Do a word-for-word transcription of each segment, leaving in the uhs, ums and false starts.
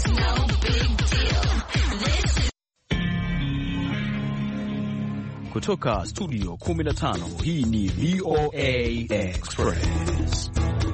Kutoka studio kumi na tano, hii ni V O A Express.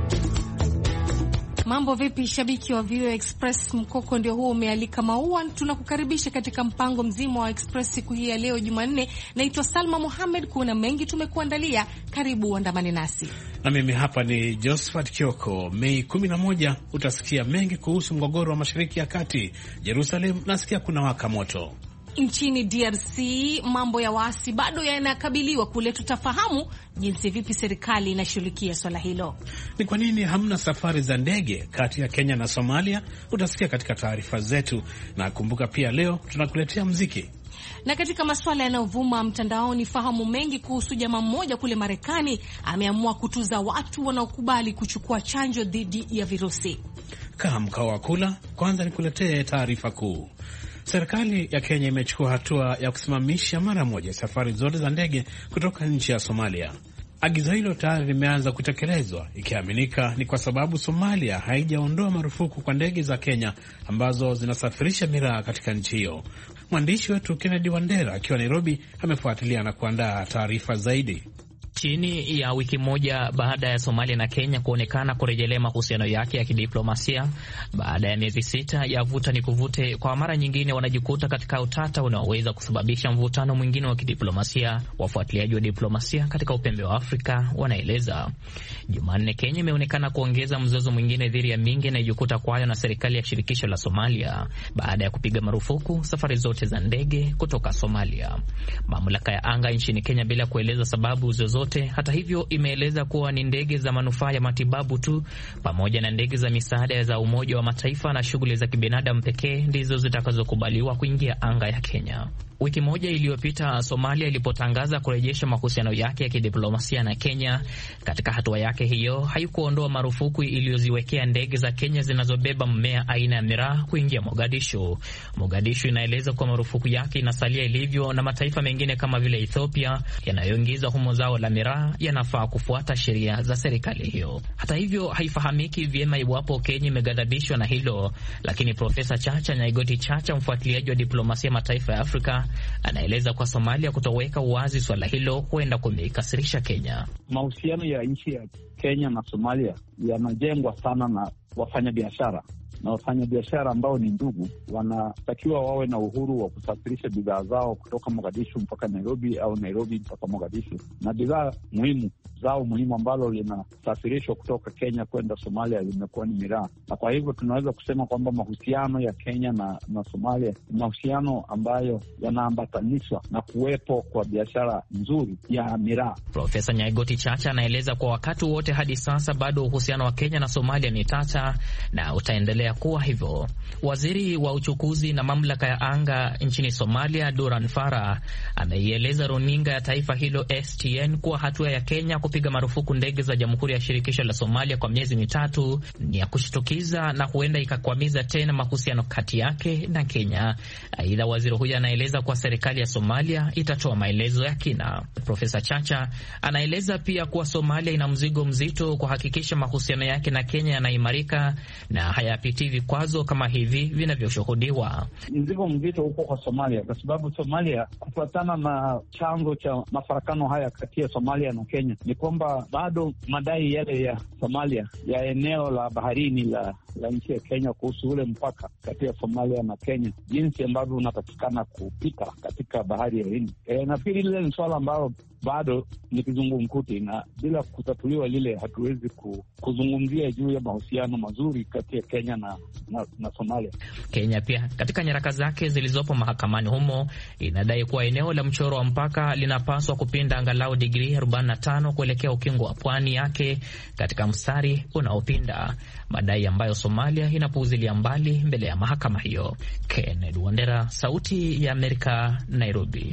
Mambo vipi shabiki wa V O A Express, mkoko ndio huo umealika maua. Tunakukaribisha katika mpango mzima wa Express siku hii ya leo Jumanne. Naitwa Salma Mohamed, kuna mengi tumekuandalia. Karibu uandamane nasi. Na mimi hapa ni Josephat Kioko. Mei kumi na moja utasikia mengi kuhusu mgogoro wa Mashariki ya Kati. Jerusalem nasikia kuna waka moto. Nchini D R C mambo ya waasi bado yanakabiliwa kule. Tutafahamu jinsi vipi serikali inashughulikia swala hilo. Ni kwa nini hamna safari za ndege kati ya Kenya na Somalia? Utasikia katika taarifa zetu, na kumbuka pia leo tunakuletea muziki. Na katika masuala yanayovuma mtandaoni, fahamu mengi kuhusu jamaa mmoja kule Marekani ameamua kutuza watu wanaokubali kuchukua chanjo dhidi ya virusi. Kaa mkao wa kula, kwanza nikuletee taarifa kuu. Serikali ya Kenya imechukua hatua ya kusimamisha mara moja safari zote za ndege kutoka nchi ya Somalia. Agizo hilo tayari limeanza kutekelezwa, ikiaminika ni kwa sababu Somalia haijaondoa marufuku kwa ndege za Kenya ambazo zinasafirisha miraa katika nchi hiyo. Mwandishi wetu Kennedy Wandera akiwa Nairobi amefuatilia na kuandaa taarifa zaidi. Chini ya wiki moja baada ya Somalia na Kenya kuonekana kurejelea mahusiano yake ya kidiplomasia, baada ya miezi sita ya vuta ni kuvute, kwa mara nyingine wanajikuta katika utata unaoweza kusababisha mvutano mwingine wa kidiplomasia. Wafuatiliaji wa diplomasia katika upembe wa Afrika wanaeleza. Jumanne, Kenya imeonekana kuongeza mzozo mwingine dhidi ya mingi inayojikuta kwayo na serikali ya shirikisho la Somalia baada ya kupiga marufuku safari zote za ndege kutoka Somalia. Mamlaka ya anga nchini Kenya, bila kueleza sababu zozote, hata hivyo, imeeleza kuwa ni ndege za manufaa ya matibabu tu pamoja na ndege za misaada za Umoja wa Mataifa na shughuli za kibinadamu pekee ndizo zitakazokubaliwa kuingia anga ya Kenya. Wiki moja iliyopita, Somalia ilipotangaza kurejesha mahusiano yake ya kidiplomasia na Kenya. Katika hatua yake hiyo, haikuondoa marufuku iliyoziwekea ndege za Kenya zinazobeba mmea aina ya miraa kuingia Mogadishu. Mogadishu inaeleza kuwa marufuku yake inasalia ilivyo, na mataifa mengine kama vile Ethiopia yanayoingiza humo zao la miraa yanafaa kufuata sheria za serikali hiyo. Hata hivyo, haifahamiki vyema iwapo Kenya imeghadhabishwa na hilo, lakini Profesa Chacha Nyaigoti Chacha, mfuatiliaji wa diplomasia mataifa ya Afrika, anaeleza kwa Somalia kutoweka uwazi swala hilo huenda kumeikasirisha Kenya. Mahusiano ya nchi ya Kenya na Somalia yanajengwa sana na wafanyabiashara, na wafanyabiashara ambao ni ndugu wanatakiwa wawe na uhuru wa kusafirisha bidhaa zao kutoka Mogadishu mpaka Nairobi au Nairobi mpaka Mogadishu, na bidhaa muhimu zao muhimu ambalo linasafirishwa kutoka Kenya kwenda Somalia limekuwa ni miraa. Na kwa hivyo tunaweza kusema kwamba mahusiano ya Kenya na, na Somalia ni mahusiano ambayo yanaambatanishwa na kuwepo kwa biashara nzuri ya miraa. Profesa Nyaigoti Chacha anaeleza kwa wakati wote hadi sasa bado uhusiano wa Kenya na Somalia ni tata na utaendelea kuwa hivyo. Waziri wa uchukuzi na mamlaka ya anga nchini Somalia, Duran Farah, ameieleza runinga ya taifa hilo S T N kuwa hatua ya Kenya kupiga marufuku ndege za Jamhuri ya Shirikisho la Somalia kwa miezi mitatu ni ya kushtukiza na huenda ikakwamiza tena mahusiano kati yake na Kenya. Aidha, waziri huyo anaeleza kuwa serikali ya Somalia itatoa maelezo ya kina. Profesa Chacha anaeleza pia kuwa Somalia ina mzigo mzito kuhakikisha mahusiano yake na Kenya yanaimarika na hayapitii vikwazo kama hivi vinavyoshuhudiwa. Mzigo mzito uko kwa Somalia kwa sababu Somalia, kufuatana na chanzo cha mafarakano haya kati ya Somalia na Kenya, ni kwamba bado madai yale ya Somalia ya eneo la baharini la la nchi ya Kenya kuhusu ule mpaka kati ya Somalia na Kenya, jinsi ambavyo unapatikana kupita katika bahari ya Hindi. E, nafikiri lile ni swala ambalo bado ni kizungumkuti, na bila kutatuliwa lile hatuwezi kuzungumzia juu ya mahusiano mazuri kati ya Kenya na, na, na Somalia. Kenya pia katika nyaraka zake zilizopo mahakamani humo inadai kuwa eneo la mchoro wa mpaka linapaswa kupinda angalau digrii arobaini na tano kuelekea ukingo wa pwani yake katika mstari unaopinda, madai ambayo Somalia inapuuzilia mbali mbele ya mahakama hiyo. Kennedy Wandera, Sauti ya Amerika, Nairobi.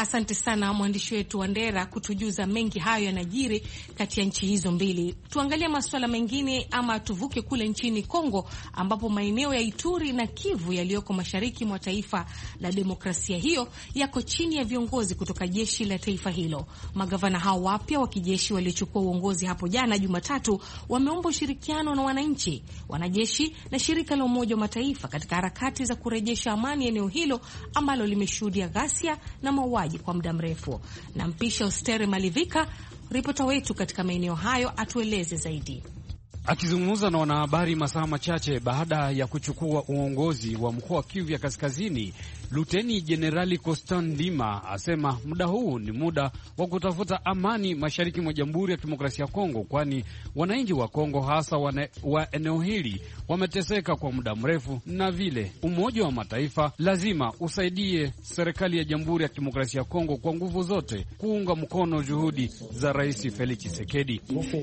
Asante sana mwandishi wetu Wandera kutujuza mengi hayo yanajiri kati ya nchi hizo mbili. Tuangalie masuala mengine ama tuvuke kule nchini Kongo, ambapo maeneo ya Ituri na Kivu yaliyoko mashariki mwa taifa la demokrasia hiyo yako chini ya viongozi kutoka jeshi la taifa hilo. Magavana hao wapya wa kijeshi waliochukua uongozi hapo jana Jumatatu wameomba ushirikiano na wananchi, wanajeshi na shirika la Umoja wa Mataifa katika harakati za kurejesha amani eneo hilo ambalo limeshuhudia ghasia na mauaji kwa muda mrefu. Na mpisha Ostere Malivika, ripota wetu katika maeneo hayo, atueleze zaidi. Akizungumza na wanahabari masaa machache baada ya kuchukua uongozi wa mkoa wa Kivu ya Kaskazini, Luteni Jenerali Constant Ndima asema muda huu ni muda wa kutafuta amani mashariki mwa Jamhuri ya Kidemokrasia ya Kongo, kwani wananchi wa Kongo hasa wane, wa eneo hili wameteseka kwa muda mrefu, na vile Umoja wa Mataifa lazima usaidie serikali ya Jamhuri ya Kidemokrasia ya Kongo kwa nguvu zote kuunga mkono juhudi za Rais Felix Tshisekedi.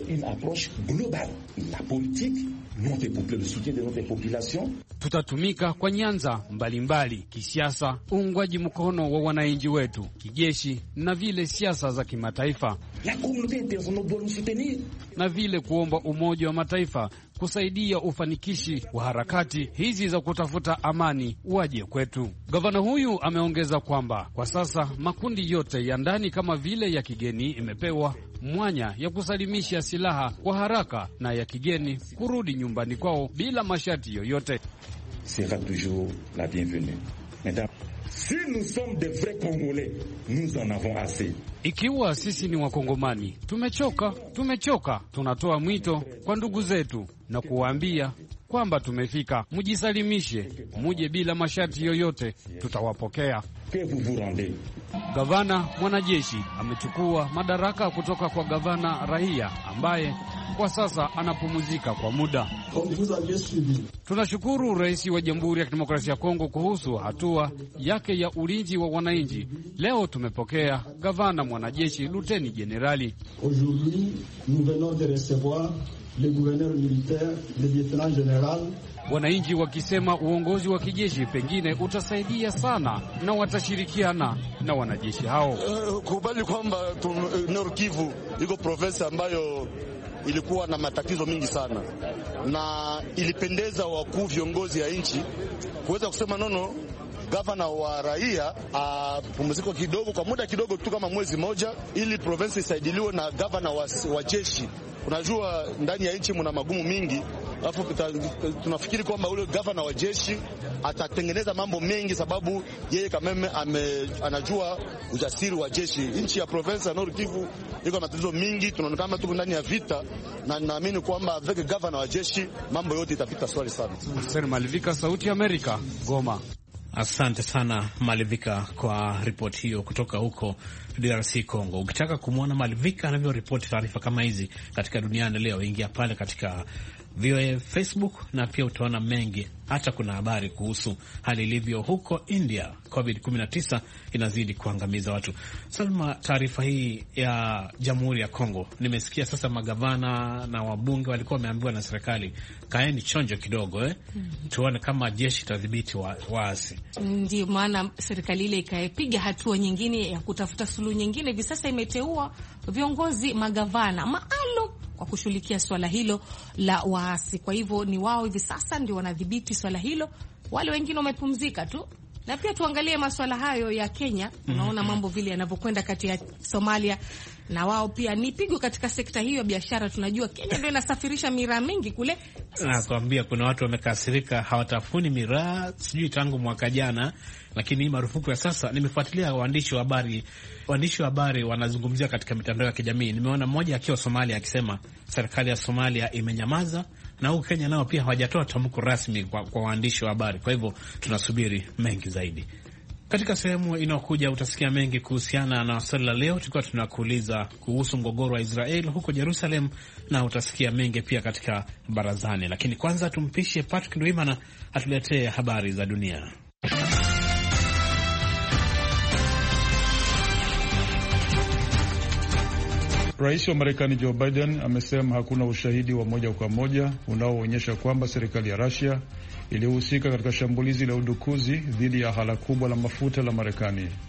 La politique, nous fait pour le soutien de notre population. Tutatumika kwa nyanza mbalimbali, kisiasa, uungwaji mkono wa wananchi wetu, kijeshi na vile siasa za kimataifa. La communauté internationale doit nous soutenir. Na vile kuomba Umoja wa Mataifa kusaidia ufanikishi wa harakati hizi za kutafuta amani waje kwetu. Gavana huyu ameongeza kwamba kwa sasa makundi yote ya ndani kama vile ya kigeni imepewa mwanya ya kusalimisha silaha kwa haraka na ya kigeni kurudi nyumbani kwao bila masharti yoyote. Sera toujours la bienvenue. Mesdames, si nous sommes des vrais Congolais, nous en avons assez. Ikiwa sisi ni Wakongomani, tumechoka, tumechoka. Tunatoa mwito kwa ndugu zetu na kuwaambia kwamba tumefika, mujisalimishe, muje bila masharti yoyote, tutawapokea. Gavana mwanajeshi amechukua madaraka kutoka kwa gavana raia ambaye kwa sasa anapumzika kwa muda. Tunashukuru Rais wa Jamhuri ya Kidemokrasia ya Kongo kuhusu hatua yake ya ulinzi wa wananchi. Leo tumepokea gavana mwanajeshi Luteni Jenerali. Aujourd'hui, nous venons de recevoir le gouverneur militaire, le lieutenant général. Wananchi wakisema uongozi wa kijeshi pengine utasaidia sana na watashirikiana na wanajeshi hao. Uh, kubali kwamba Nord Kivu iko province ambayo ilikuwa na matatizo mingi sana, na ilipendeza wakuu viongozi ya nchi kuweza kusema nono, gavana wa raia apumziko kidogo kwa muda kidogo tu kama mwezi moja, ili province isaidiliwe na gavana wa, wa jeshi. Unajua ndani ya nchi muna magumu mingi, alafu tunafikiri kwamba ule gavana wa jeshi atatengeneza mambo mengi, sababu yeye kameme ame, anajua ujasiri wa jeshi. Nchi ya province ya Nord Kivu iko na matatizo mingi, tunaonekana tuko ndani ya vita, na naamini kwamba avec gavana wa jeshi mambo yote itapita swali sana. Hussein Malivika, Sauti ya Amerika, Goma. Asante sana Malivika kwa ripoti hiyo kutoka huko D R C Congo. Ukitaka kumwona Malivika anavyoripoti taarifa kama hizi katika Duniani Leo, ingia pale katika V O A Facebook na pia utaona mengi. Hata kuna habari kuhusu hali ilivyo huko India. covid kumi na tisa inazidi kuangamiza watu. Salma, taarifa hii ya Jamhuri ya Kongo, nimesikia sasa magavana na wabunge walikuwa wameambiwa na serikali, kaeni chonjo kidogo eh? Mm. Tuone kama jeshi tadhibiti waasi. Ndio maana serikali ile ikapiga hatua nyingine ya kutafuta suluhu nyingine. Hivi sasa imeteua viongozi magavana maalum kwa kushughulikia swala hilo la waasi. Kwa hivyo ni wao hivi sasa ndio wanadhibiti swala hilo, wale wengine wamepumzika tu. Na pia tuangalie masuala hayo ya Kenya. Unaona mambo vile yanavyokwenda kati ya Somalia na wao pia ni pigo katika sekta hiyo ya biashara. Tunajua Kenya ndio inasafirisha miraa mingi kule. Nakwambia kuna watu wamekasirika, hawatafuni miraa sijui tangu mwaka jana, lakini hii marufuku ya sasa. Nimefuatilia waandishi wa habari, waandishi wa habari wanazungumzia katika mitandao ya kijamii. Nimeona mmoja akiwa Somalia akisema serikali ya Somalia imenyamaza, na huko Kenya nao pia hawajatoa tamko rasmi kwa, kwa waandishi wa habari. Kwa hivyo tunasubiri mengi zaidi. Katika sehemu inayokuja utasikia mengi kuhusiana na swali la leo. Tulikuwa tunakuuliza kuhusu mgogoro wa Israel huko Jerusalem, na utasikia mengi pia katika barazani. Lakini kwanza tumpishe Patrick Ndwimana atuletee habari za dunia. Rais wa Marekani Joe Biden amesema hakuna ushahidi wa moja kwa moja unaoonyesha kwamba serikali ya Russia ilihusika katika shambulizi la udukuzi dhidi ya hala kubwa la mafuta la Marekani.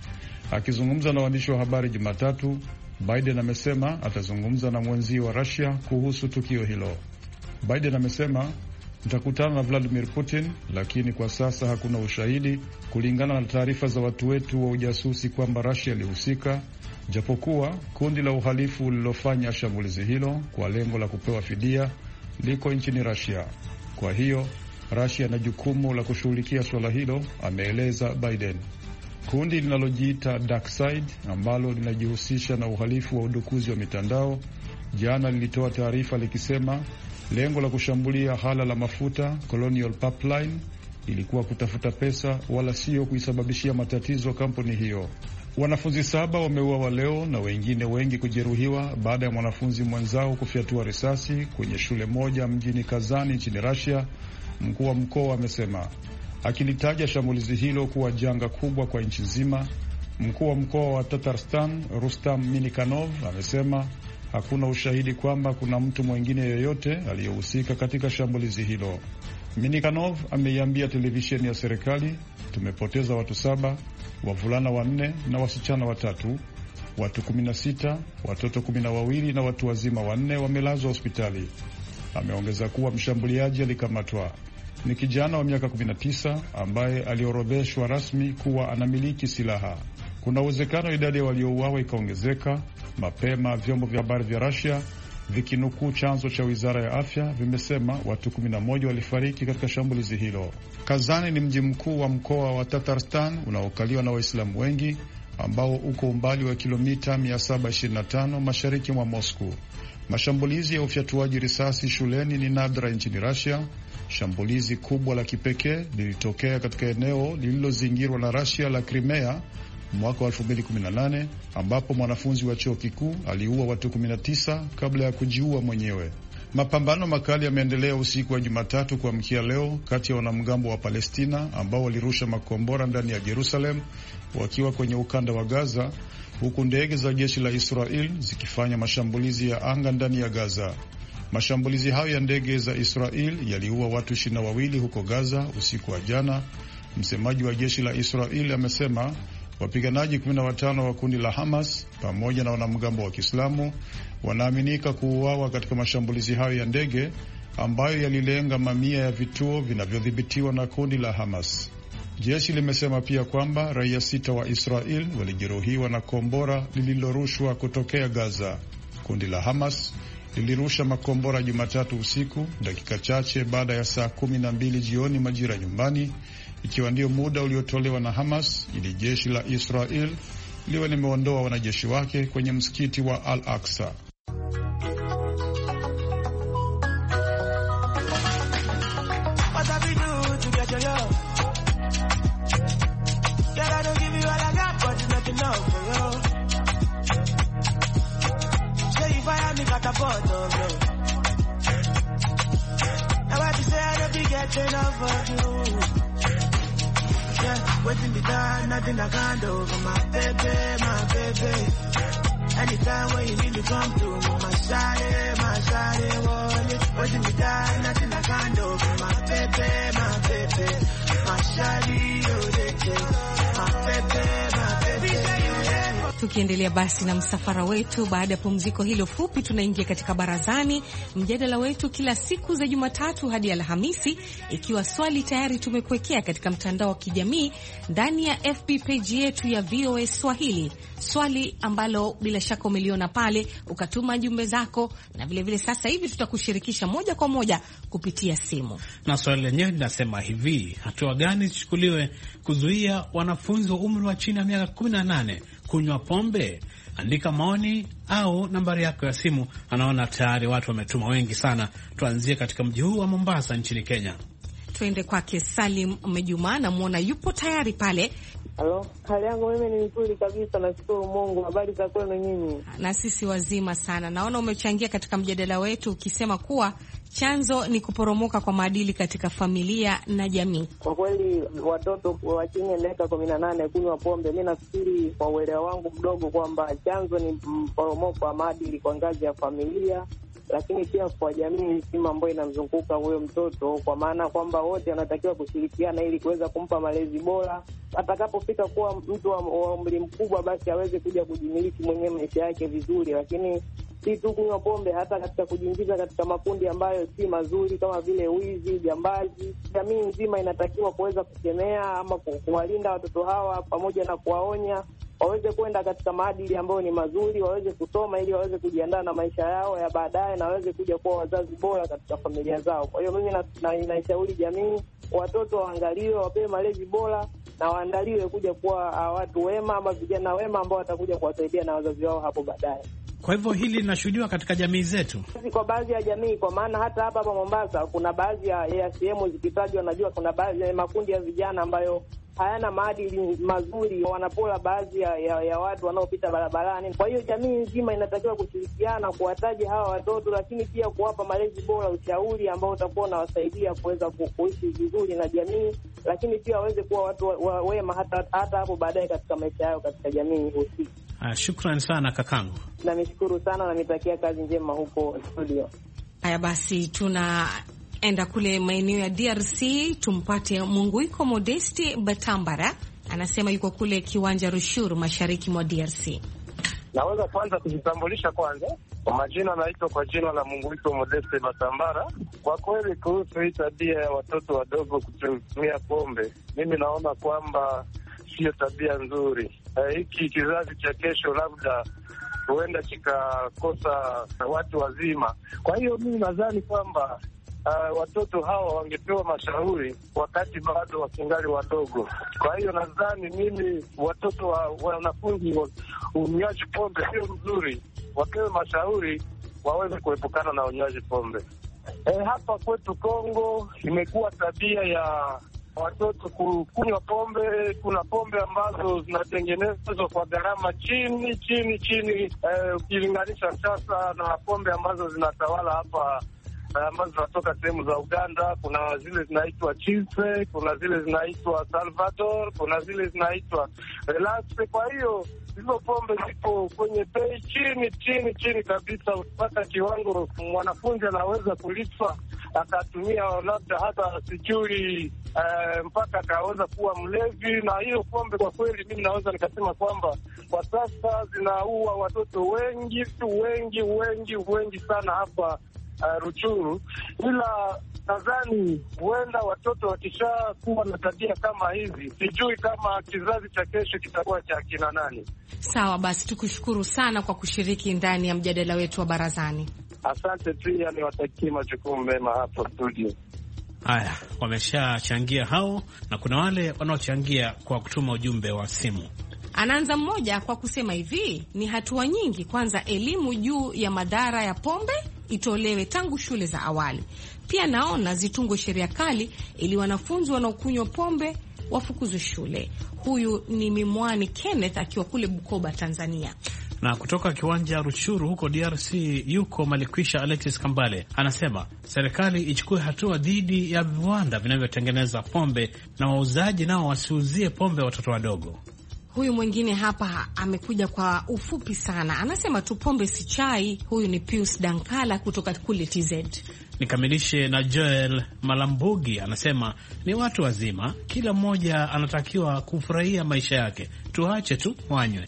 Akizungumza na waandishi wa habari Jumatatu, Biden amesema atazungumza na mwenzio wa Russia kuhusu tukio hilo. Biden amesema, nitakutana na Vladimir Putin, lakini kwa sasa hakuna ushahidi kulingana na taarifa za watu wetu wa ujasusi kwamba Russia ilihusika, japokuwa kundi la uhalifu lililofanya shambulizi hilo kwa lengo la kupewa fidia liko nchini Russia. Kwa hiyo Russia ina jukumu la kushughulikia swala hilo, ameeleza Biden. Kundi linalojiita Darkside ambalo linajihusisha na uhalifu wa udukuzi wa mitandao jana lilitoa taarifa likisema lengo la kushambulia hala la mafuta Colonial Pipeline ilikuwa kutafuta pesa wala sio kuisababishia matatizo kampuni hiyo. Wanafunzi saba wameuawa leo na wengine wengi kujeruhiwa baada ya mwanafunzi mwenzao kufyatua risasi kwenye shule moja mjini Kazani nchini Russia, mkuu wa mkoa amesema. Akilitaja shambulizi hilo kuwa janga kubwa kwa nchi nzima, mkuu wa mkoa wa Tatarstan Rustam Minikanov amesema hakuna ushahidi kwamba kuna mtu mwingine yoyote aliyehusika katika shambulizi hilo. Minikanov ameiambia televisheni ya serikali, tumepoteza watu saba, wavulana wanne na wasichana watatu, watu kumi na sita, watoto kumi na wawili na watu wazima wanne wamelazwa hospitali. Ameongeza kuwa mshambuliaji alikamatwa. Ni kijana wa miaka kumi na tisa ambaye aliorodheshwa rasmi kuwa anamiliki silaha. Kuna uwezekano idadi ya waliouawa ikaongezeka. Mapema vyombo vya habari vya Russia vikinukuu chanzo cha wizara ya afya vimesema watu kumi na moja walifariki katika shambulizi hilo. Kazani ni mji mkuu wa mkoa wa Tatarstan unaokaliwa na Waislamu wengi ambao uko umbali wa kilomita mia saba ishirini na tano mashariki mwa Moscow. Mashambulizi ya ufyatuaji risasi shuleni ni nadra nchini Russia. Shambulizi kubwa la kipekee lilitokea katika eneo lililozingirwa na Russia la Crimea mwaka wa elfu mbili kumi na nane ambapo mwanafunzi wa chuo kikuu aliua watu kumi na tisa kabla ya kujiua mwenyewe. Mapambano makali yameendelea usiku wa Jumatatu kuamkia leo kati ya wanamgambo wa Palestina ambao walirusha makombora ndani ya Jerusalem wakiwa kwenye ukanda wa Gaza, huku ndege za jeshi la Israel zikifanya mashambulizi ya anga ndani ya Gaza. Mashambulizi hayo ya ndege za Israel yaliua watu ishirini na wawili huko Gaza usiku wa jana. Msemaji wa jeshi la Israel amesema wapiganaji kumi na watano wa kundi la Hamas pamoja na wanamgambo wa Kiislamu wanaaminika kuuawa katika mashambulizi hayo ya ndege ambayo yalilenga mamia ya vituo vinavyodhibitiwa na kundi la Hamas. Jeshi limesema pia kwamba raia sita wa Israel walijeruhiwa na kombora lililorushwa kutokea Gaza. Kundi la Hamas lilirusha makombora Jumatatu usiku, dakika chache baada ya saa kumi na mbili jioni majira nyumbani, ikiwa ndio muda uliotolewa na Hamas ili jeshi la Israel liwe limeondoa wanajeshi wake kwenye msikiti wa Al-Aqsa. Waiting the time, nothing I can't do for my baby, my baby. Anytime when you need to come through, my shawty, my shawty, wallet. Waiting the time, nothing I can't do for my baby, my baby. My shawty, oh, they take my baby, my baby. Tukiendelea basi na msafara wetu, baada ya pumziko hilo fupi, tunaingia katika barazani, mjadala wetu kila siku za Jumatatu hadi Alhamisi, ikiwa swali tayari tumekuwekea katika mtandao wa kijamii ndani ya F B page yetu ya V O A Swahili, swali ambalo bila shaka umeliona pale ukatuma jumbe zako, na vile vile sasa hivi tutakushirikisha moja kwa moja kupitia simu. Na swali lenyewe linasema hivi: hatua gani zichukuliwe kuzuia wanafunzi wa umri wa chini ya miaka kumi na nane kunywa pombe? Andika maoni au nambari yako ya simu. Anaona tayari watu wametuma wengi sana. Tuanzie katika mji huu wa Mombasa nchini Kenya. Tuende kwake Salim Mejuma, na muona yupo tayari pale. Halo, hali yangu mimi ni nzuri kabisa, nashukuru Mungu. Habari za kwenu nyinyi? Na sisi wazima sana. Naona umechangia katika mjadala wetu ukisema kuwa chanzo ni kuporomoka kwa maadili katika familia na jamii. Kwa kweli watoto wa chini ya miaka kumi na nane kunywa pombe, mimi nafikiri kwa uelewa wangu mdogo kwamba chanzo ni mporomoko wa maadili kwa ngazi ya familia lakini pia kwa jamii nzima ambayo inamzunguka huyo mtoto, kwa maana kwamba wote wanatakiwa kushirikiana ili kuweza kumpa malezi bora. Atakapofika kuwa mtu wa umri mkubwa, basi aweze kuja kujimiliki mwenyewe maisha yake vizuri, lakini si tu kunywa pombe, hata katika kujiingiza katika makundi ambayo si mazuri kama vile wizi, jambazi. Jamii nzima inatakiwa kuweza kukemea ama kuwalinda watoto hawa pamoja na kuwaonya waweze kwenda katika maadili ambayo ni mazuri, waweze kusoma ili waweze kujiandaa na maisha yao ya baadaye na waweze kuja kuwa wazazi bora katika familia zao. Kwa hiyo mimi naishauri jamii, watoto waangaliwe, wapewe malezi bora na waandaliwe kuja kuwa watu wema ama vijana wema ambao watakuja kuwasaidia na wazazi wao hapo baadaye. Kwa hivyo hili linashuhudiwa katika jamii zetu, kwa baadhi ya jamii, kwa maana hata hapa hapa Mombasa kuna baadhi ya, ya sehemu zikitajwa, najua kuna baadhi ya makundi ya vijana ambayo hayana maadili mazuri, wanapola baadhi ya, ya, ya watu wanaopita barabarani. Kwa hiyo jamii nzima inatakiwa kushirikiana kuwataja hawa watoto, lakini pia kuwapa malezi bora, ushauri ambao utakuwa unawasaidia kuweza kuishi vizuri na jamii, lakini pia waweze kuwa watu wa, wema hata hata hapo baadaye katika maisha yao katika jamii husika. Ah, shukrani sana kakangu. Na nishukuru sana na nitakia kazi njema huko studio. Haya basi, tunaenda kule maeneo ya D R C tumpate Munguiko Modesti Batambara, anasema yuko kule kiwanja Rushuru mashariki mwa D R C. Naweza kwanza kujitambulisha kwanza. Kwa majina naitwa kwa jina la Munguiko Modesti Batambara. Kwa kweli kuhusu hii tabia ya watoto wadogo kutumia pombe, mimi naona kwamba sio tabia nzuri. Hiki uh, kizazi cha kesho labda huenda kikakosa watu wazima. Kwa hiyo mimi nadhani kwamba uh, watoto hawa wangepewa mashauri wakati bado wakingali wadogo. Kwa hiyo nadhani mimi watoto wa wanafunzi wa unywaji pombe sio mzuri, wapewe mashauri waweze kuepukana na unywaji pombe. E, hapa kwetu Kongo imekuwa tabia ya watoto kunywa pombe. Kuna pombe ambazo zinatengenezwa kwa gharama chini chini chini ukilinganisha eh, sasa na pombe ambazo zinatawala hapa eh, ambazo zinatoka sehemu za Uganda. Kuna zile zinaitwa Chilse, kuna zile zinaitwa Salvador, kuna zile zinaitwa Relax. Kwa hiyo hizo pombe zipo kwenye bei chini chini chini kabisa, mpaka kiwango mwanafunzi anaweza kulipa akatumia labda hata sijui uh, mpaka akaweza kuwa mlevi. Na hiyo pombe kwa kweli mimi naweza nikasema kwamba kwa sasa zinaua watoto wengi wengi wengi wengi sana hapa uh, Ruchuru. Ila nadhani huenda watoto wakishakuwa na tabia kama hizi, sijui kama kizazi cha kesho kitakuwa cha kina nani. Sawa basi, tukushukuru sana kwa kushiriki ndani ya mjadala wetu wa barazani. Asante pia, niwatakie majukumu mema hapo studio. Haya, wameshachangia hao na kuna wale wanaochangia kwa kutuma ujumbe wa simu. Anaanza mmoja kwa kusema hivi, ni hatua nyingi. Kwanza, elimu juu ya madhara ya pombe itolewe tangu shule za awali. Pia naona zitungwe sheria kali ili wanafunzi wanaokunywa pombe wafukuzwe shule. Huyu ni Mimwani Kenneth akiwa kule Bukoba, Tanzania. Na kutoka kiwanja Rushuru huko D R C yuko Malikwisha Alexis Kambale, anasema serikali ichukue hatua dhidi ya viwanda vinavyotengeneza pombe na wauzaji nao wasiuzie pombe watoto wadogo. Huyu mwingine hapa amekuja kwa ufupi sana, anasema tu pombe si chai. Huyu ni Pius Dankala kutoka kule T Z. Nikamilishe na Joel Malambugi, anasema ni watu wazima, kila mmoja anatakiwa kufurahia maisha yake, tuache tu wanywe.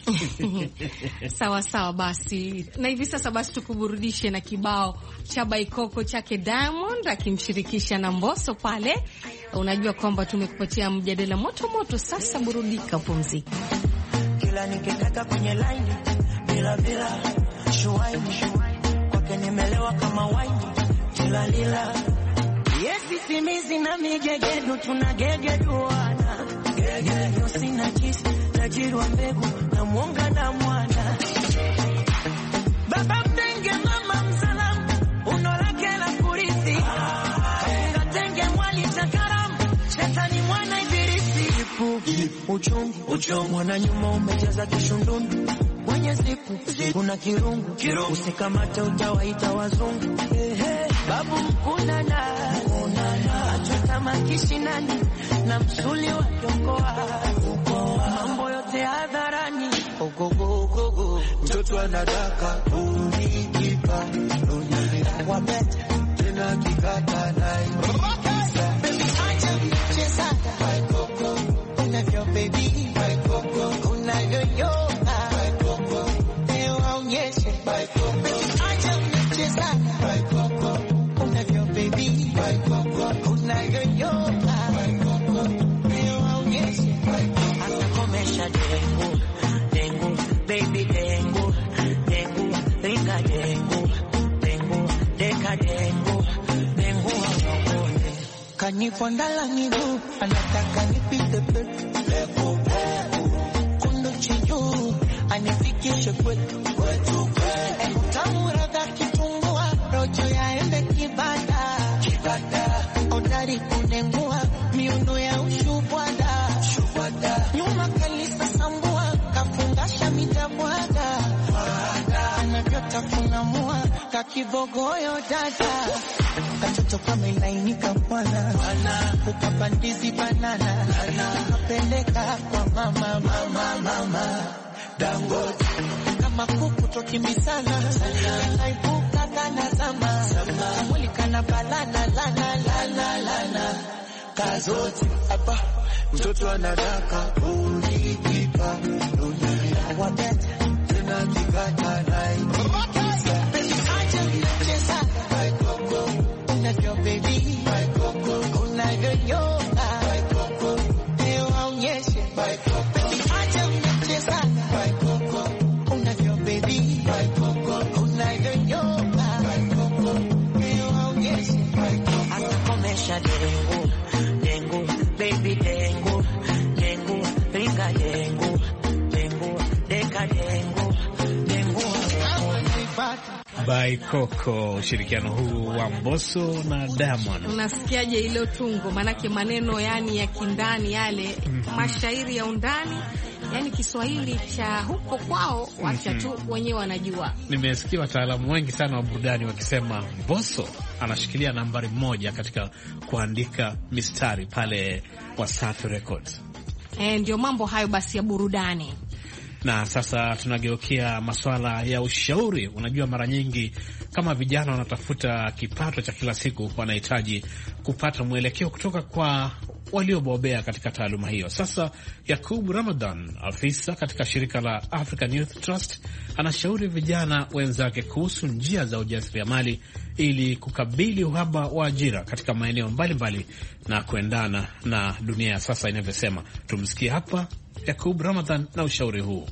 Sawa sawa basi, na hivi sasa basi tukuburudishe na kibao cha Baikoko chake Diamond akimshirikisha na Mbosso pale. Unajua kwamba tumekupatia mjadala moto moto, sasa burudika, pumzika. Kila nikikata kwenye line bila bila shuaini kwake nimelewa kama wine kila lila. Yes, simizi na migegedu tunagegeduana gege sina jisi tajiri wa mbegu na mwonga na mwana baba mtenge mama msalamu unolake la kurithi kafunga tenge mwali chakaramu shetani mwana ibilisi uchungu uchungu mwana nyuma umejaza kishundundu kwenye zipu kuna kirungu usikamate utawaita wazungu babu mkuna na achota makishi nani na msuli wa kiongoa mambo yote hadharani ogogo ogogo mtoto anadaka unikipa wabeta tena kikata naikisa. Baby acha mcheza my coco, unavyo baby my coco, unavyoyoga my coco, leo aonyeshe my coco. Baby acha mcheza my coco, unavyo baby my coco, unavyoyoga my coco, leo aonyeshe my coco. Anakomesha dengu dengu baby dengu dengu ringa dengu dengu deka dengu dengu waone kanipondala miguu anataka nipite pepo kundo chiyo anifikishe kwetu kwetu kwetu tamurada kitungua rojo yaende kibada kibada odari kunengua miundo ya ushubwada shubwada nyuma kalisa sambua kafungasha mitabwada anavyotafuna mua kakibogoyo dada katoto kama ilainika bwana ukapandizi banana kapeleka kwa mama mama mama Dangote kama kuku tokimbisana naibuka kana zama mwili kana balana lana lana lana kazote hapa mtoto anadaka ulikipa dunia wabeta tena kikata naikisa. Baby acha mcheza my coco, unavyo baby my coco, unavyoyoga my coco, leo aonyeshe my coco. Baby acha mcheza my coco, unavyo baby my coco, unavyoyoga my coco, leo aonyeshe my coco. Anakomesha dengu dengu baby dengu dengu ringa dengu dengu deka dengu dengu by Coco, ushirikiano huu wa Mbosso na Diamond. Unasikiaje ile tungo? Manake maneno yani ya kindani yale, mm-hmm. mashairi ya undani, yani Kiswahili cha huko kwao wacha tu mm-hmm. wenyewe wanajua. Nimesikia wataalamu wengi sana wa burudani wakisema Mbosso anashikilia nambari moja katika kuandika mistari pale Wasafi Records. Eh, ndio mambo hayo basi ya burudani. Na sasa tunageukia masuala ya ushauri. Unajua, mara nyingi kama vijana wanatafuta kipato cha kila siku, wanahitaji kupata mwelekeo kutoka kwa waliobobea katika taaluma hiyo. Sasa Yakub Ramadan, afisa katika shirika la African Youth Trust, anashauri vijana wenzake kuhusu njia za ujasiriamali ili kukabili uhaba wa ajira katika maeneo mbalimbali na kuendana na dunia ya sasa inavyosema. Tumsikie hapa Yakub Ramadan na ushauri huu.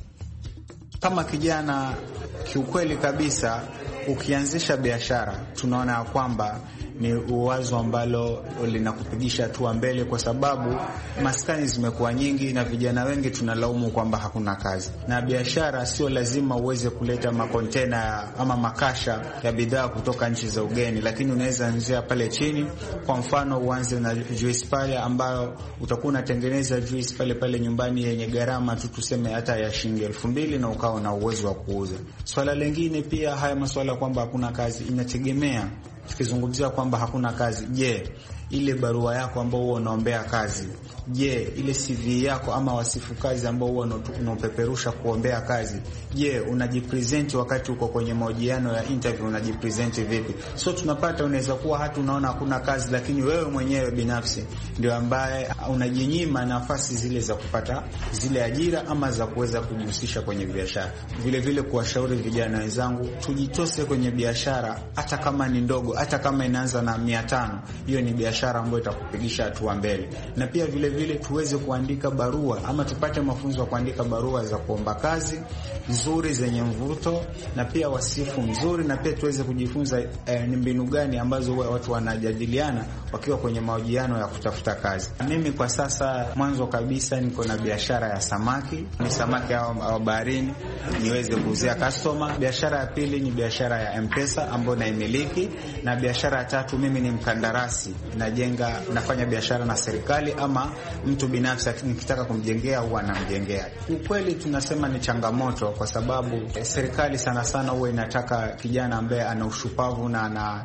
Kama kijana, kiukweli kabisa, ukianzisha biashara tunaona ya kwamba ni uwazo ambalo linakupigisha hatua mbele, kwa sababu maskani zimekuwa nyingi na vijana wengi tunalaumu kwamba hakuna kazi. Na biashara sio lazima uweze kuleta makontena ama makasha ya bidhaa kutoka nchi za ugeni, lakini unaweza anzia pale chini. Kwa mfano, uanze na juice pale ambayo utakuwa unatengeneza juice pale pale nyumbani yenye gharama tu tuseme hata ya shilingi elfu mbili na ukawa na uwezo wa kuuza. Swala lingine pia, haya masuala kwamba hakuna kazi inategemea. Tukizungumzia kwamba hakuna kazi, je, ile barua yako ambao huwa unaombea kazi, je, ile C V yako ama wasifu kazi ambao huwa unapeperusha kuombea kazi, je, unajipresent wakati uko kwenye mahojiano ya interview, unajipresent vipi? So tunapata, unaweza kuwa hata unaona hakuna kazi, lakini wewe mwenyewe binafsi ndio ambaye unajinyima nafasi zile za kupata zile ajira ama za kuweza kujihusisha kwenye biashara. Vile vile kuwashauri vijana wenzangu, tujitose kwenye biashara, hata kama ni ndogo, hata kama inaanza na mia tano, hiyo ni biashara ambayo itakupigisha hatua mbele. Na pia vile vile tuweze kuandika barua ama tupate mafunzo ya kuandika barua za kuomba kazi nzuri zenye mvuto na pia wasifu mzuri, na pia tuweze kujifunza eh, ni mbinu gani ambazo watu wanajadiliana wakiwa kwenye mahojiano ya kutafuta kazi. Mimi kwa sasa, mwanzo kabisa, niko na biashara ya samaki, ni samaki wa baharini, niweze kuuzia customer. Biashara ya pili ni biashara ya M-Pesa ambayo naimiliki, na biashara ya tatu, mimi ni mkandarasi, najenga, nafanya biashara na serikali ama mtu binafsi nikitaka kumjengea huwa namjengea. Ukweli tunasema ni changamoto, kwa sababu serikali sana sana huwa inataka kijana ambaye ana ushupavu na ana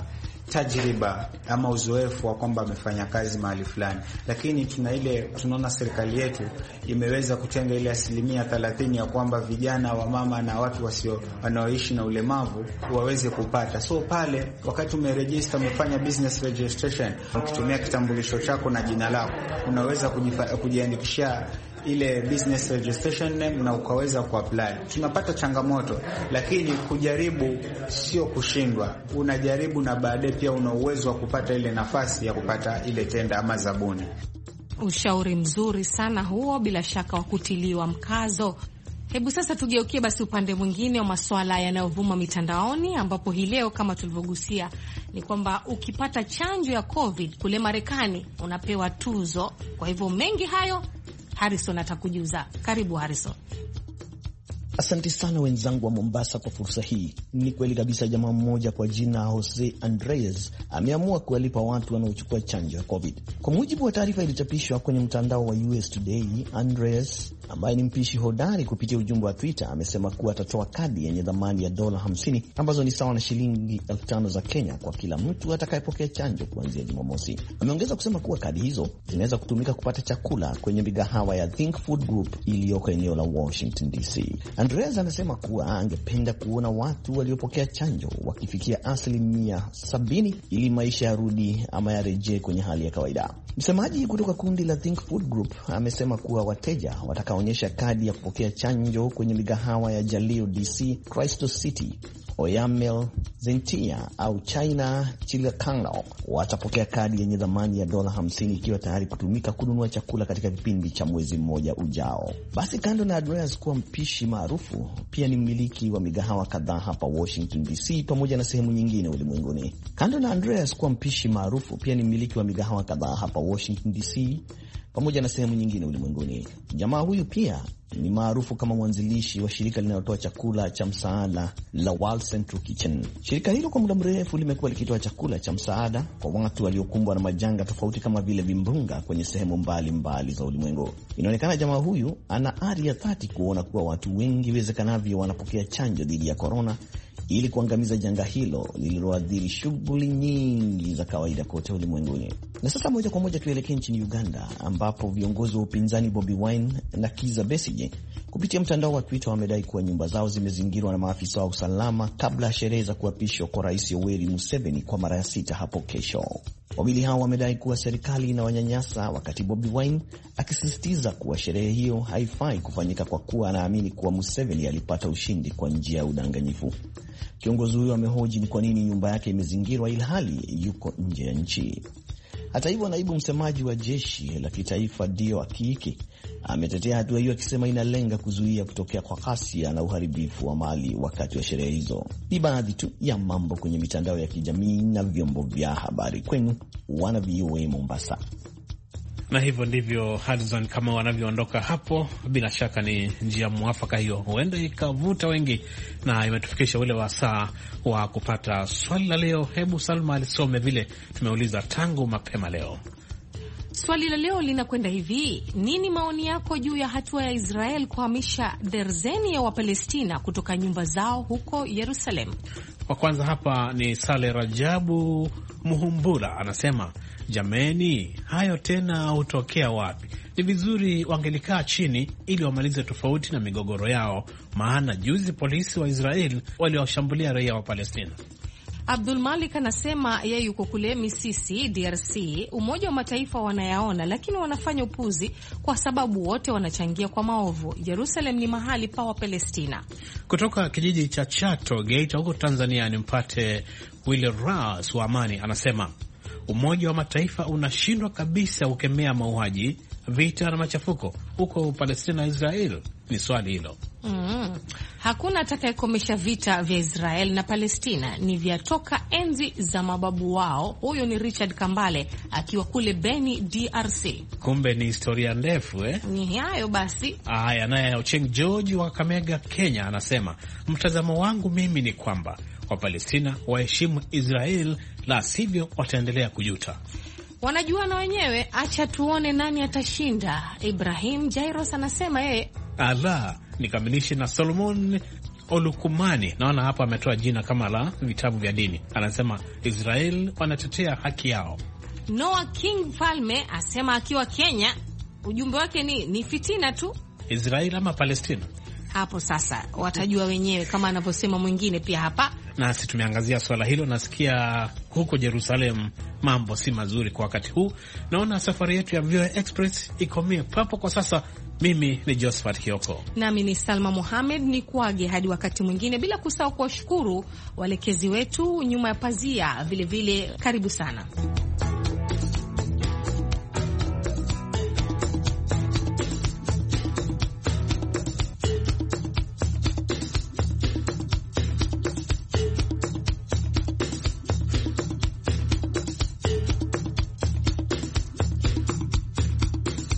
tajriba ama uzoefu wa kwamba amefanya kazi mahali fulani, lakini tuna ile tunaona serikali yetu imeweza kutenga ile asilimia thelathini ya kwamba vijana, wa mama na watu wasio wanaoishi na ulemavu waweze kupata. So pale wakati umeregister, umefanya business registration, ukitumia kitambulisho chako na jina lako, unaweza kujiandikishia ile business registration name na ukaweza kuapply. Tunapata changamoto, lakini kujaribu sio kushindwa. Unajaribu na baadaye pia una uwezo wa kupata ile nafasi ya kupata ile tenda ama zabuni. Ushauri mzuri sana huo, bila shaka wa kutiliwa mkazo. Hebu sasa tugeukie basi upande mwingine wa masuala yanayovuma mitandaoni, ambapo hii leo kama tulivyogusia ni kwamba ukipata chanjo ya COVID kule Marekani unapewa tuzo. Kwa hivyo mengi hayo Harrison atakujuza. Karibu Harrison. Asante sana wenzangu wa Mombasa kwa fursa hii. Ni kweli kabisa, jamaa mmoja kwa jina Jose Andres ameamua kuwalipa watu wanaochukua chanjo ya COVID. Kwa mujibu wa taarifa iliyochapishwa kwenye mtandao wa U S Today, Andres ambaye ni mpishi hodari, kupitia ujumbe wa Twitter amesema kuwa atatoa kadi yenye thamani ya dola hamsini ambazo ni sawa na shilingi elfu tano za Kenya kwa kila mtu atakayepokea chanjo kuanzia Jumamosi. Ameongeza kusema kuwa kadi hizo zinaweza kutumika kupata chakula kwenye migahawa ya Think Food Group iliyoko eneo la Washington D C. Andreas anasema kuwa angependa kuona watu waliopokea chanjo wakifikia asilimia sabini ili maisha yarudi ama yarejee kwenye hali ya kawaida. Msemaji kutoka kundi la Think Food Group amesema kuwa wateja watakaonyesha kadi ya kupokea chanjo kwenye migahawa ya Jaleo D C, Crystal City, Oyamel, Zentia au China Chilakano watapokea kadi yenye thamani ya dola hamsini ikiwa tayari kutumika kununua chakula katika kipindi cha mwezi mmoja ujao. Basi kando na Andreas kuwa mpishi maarufu, pia ni mmiliki wa migahawa kadhaa hapa Washington D C pamoja na sehemu nyingine ulimwenguni. Kando na Andreas kuwa mpishi maarufu, pia ni mmiliki wa migahawa kadhaa hapa Washington D C pamoja na sehemu nyingine ulimwenguni. Jamaa huyu pia ni maarufu kama mwanzilishi wa shirika linalotoa chakula cha msaada la World Central Kitchen. Shirika hilo kwa muda mrefu limekuwa likitoa chakula cha msaada kwa watu waliokumbwa na majanga tofauti kama vile vimbunga kwenye sehemu mbalimbali mbali za ulimwengu. Inaonekana jamaa huyu ana ari ya dhati kuona kuwa watu wengi wezekanavyo wanapokea chanjo dhidi ya korona ili kuangamiza janga hilo lililoathiri shughuli nyingi za kawaida kote ulimwenguni. Na sasa moja kwa moja tuelekee nchini Uganda, ambapo viongozi wa upinzani Bobi Wine na Kizza Besigye kupitia mtandao wa Twitter wamedai kuwa nyumba zao zimezingirwa na maafisa wa usalama kabla ya sherehe za kuapishwa kwa Rais Yoweri Museveni kwa mara ya sita hapo kesho. Wawili hao wamedai kuwa serikali inawanyanyasa, wakati Bobi Wine akisisitiza kuwa sherehe hiyo haifai kufanyika kwa kuwa anaamini kuwa Museveni alipata ushindi kwa njia ya udanganyifu. Kiongozi huyo amehoji ni kwa nini nyumba yake imezingirwa ilhali yuko nje ya nchi. Hata hivyo, naibu msemaji wa jeshi la kitaifa Dio Akiiki ametetea hatua hiyo akisema inalenga kuzuia kutokea kwa ghasia na uharibifu wa mali wakati wa sherehe hizo. Ni baadhi tu ya mambo kwenye mitandao ya kijamii na vyombo vya habari. Kwenu wana V O A Mombasa. Na hivyo ndivyo Hudson kama wanavyoondoka hapo. Bila shaka ni njia mwafaka hiyo, huenda ikavuta wengi, na imetufikisha ule wasaa wa kupata swali la leo. Hebu Salma alisome vile tumeuliza tangu mapema leo. Swali la leo linakwenda hivi: nini maoni yako juu ya hatua ya Israel kuhamisha derzeni ya Wapalestina kutoka nyumba zao huko Yerusalem? Wa kwanza hapa ni Sale Rajabu Muhumbura, anasema jameni, hayo tena hutokea wapi? Ni vizuri wangelikaa chini ili wamalize tofauti na migogoro yao, maana juzi polisi wa Israel waliwashambulia raia wa Palestina. Abdul Malik anasema yeye yuko kule Misisi, D R C. Umoja wa Mataifa wanayaona, lakini wanafanya upuzi kwa sababu wote wanachangia kwa maovu. Jerusalem ni mahali pa wa Palestina. Kutoka kijiji cha Chato Geita huko Tanzania, nimpate Willy Ras wa Amani, anasema Umoja wa Mataifa unashindwa kabisa kukemea mauaji, vita na machafuko huko Palestina na Israel. Ni swali hilo. Mm. Hakuna atakayekomesha vita vya Israel na Palestina, ni vya toka enzi za mababu wao. Huyo ni Richard Kambale akiwa kule Beni, D R C. Kumbe ni historia ndefu eh? Ni hayo basi. Aya, naye Ocheng George wa Kamega, Kenya, anasema mtazamo wangu mimi ni kwamba Wapalestina waheshimu Israel, la sivyo wataendelea kujuta. Wanajua na wenyewe, acha tuone nani atashinda. Ibrahim Jairos anasema yeye. Ala, nikamilishe na Solomon Olukumani, naona hapa ametoa jina kama la vitabu vya dini, anasema Israel wanatetea haki yao. Noah King Falme asema akiwa Kenya, ujumbe wake ni ni fitina tu, Israel ama Palestina. Hapo sasa watajua wenyewe, kama anavyosema mwingine pia hapa. Nasi tumeangazia swala hilo. Nasikia huko Jerusalem mambo si mazuri kwa wakati huu. Naona safari yetu ya V O A Express ikomie papo kwa sasa. Mimi ni Josephat Kioko, nami ni Salma Mohamed, ni kuage hadi wakati mwingine, bila kusahau kuwashukuru walekezi wetu nyuma ya pazia. Vile vile karibu sana.